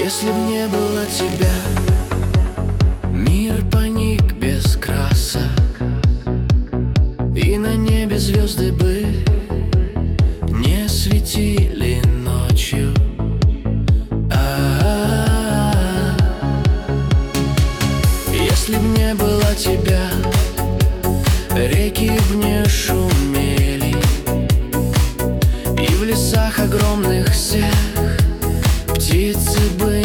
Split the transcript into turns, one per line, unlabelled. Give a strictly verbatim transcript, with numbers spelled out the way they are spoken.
Если б не было тебя, мир паник без красок, и на небе звезды бы не светили ночью. А-а-а. Если б не было тебя, реки б не шумели, и в лесах огромных всех птицы бы